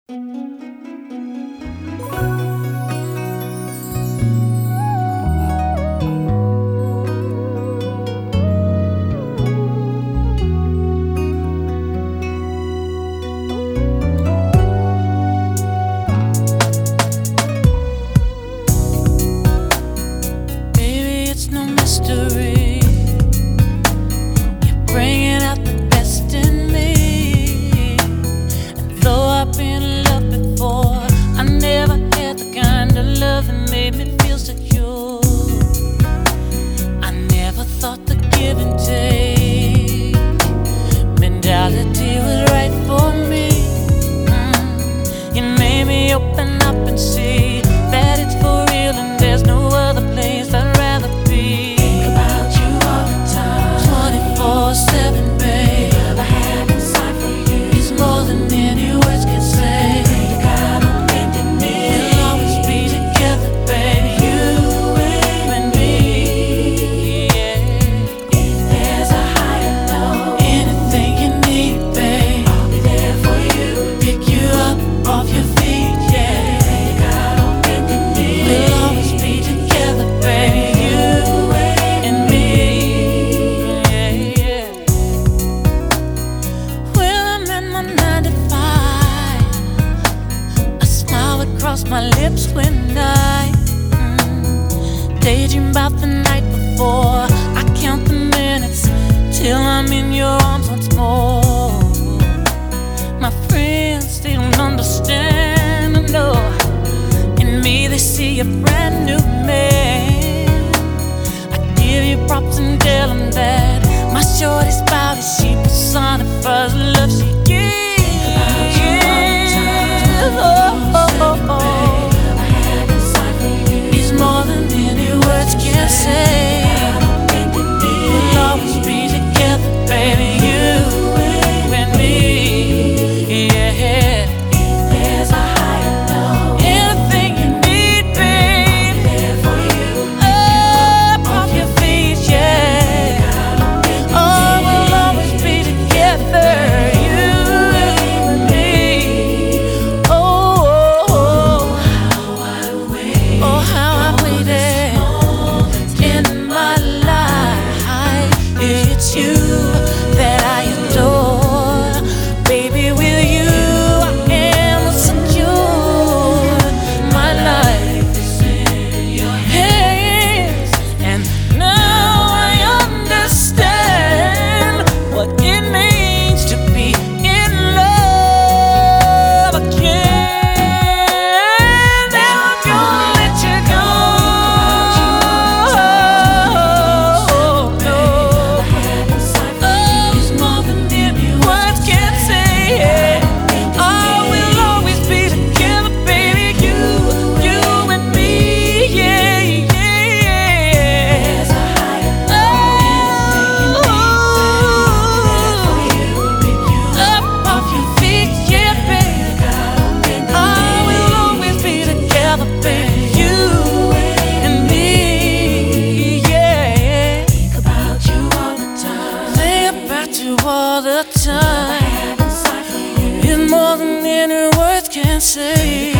Baby, it's no mystery. You're bringing out the best in me. And though I've been in love before, I never had the kind of love that made me feel secure. I never thought the give and take mentality was right for me. You made me open up and see that it's for real and there's no other place I'd rather be. Think about you all the time, 24/7, babe. the love I have inside for you It's more than any words can say. pray to God on bending knee. We'll always be together, baby. You and me. Yeah. If there's a high or low, Anything you need, babe. I'll be there for you. Pick you up off your feet, yeah. Pray to God on bending knee. We'll always be together, baby. You and me. Yeah. When I'm in my 9 to 5, a smile would cross my lips when I daydream about the night before. I count the minutes till I'm in your arms once more. My friends, they don't understand, I know. In me, they see a brand new man. I give you props and tell them that my shorty's body, she personifies the love she gives. Love I have inside for you It's more than any words can say. God on bending knee. We'll always be together, baby. You and me. Yeah. If there's a high or low, Anything you need, babe. there for you. Up off your feet, yeah. God on bending Oh, we'll always be together, you and me. Oh, oh, oh, oh, how I waited in my life. It's you that I adore, baby. With you, I am secure. My life is in your hands, and now I understand what it means to be in love again. Now I'm gonna let you go. No. have inside for Oh, it's more than any words can say. Oh, we'll always be together, baby. You and me. Yeah, yeah. there's a high or Up off your feet, yeah, baby. God on bending Oh, we'll always be together, baby. You and me. Yeah. Think about you all the time, Think about you all the time. have inside for you It's more than any words can say.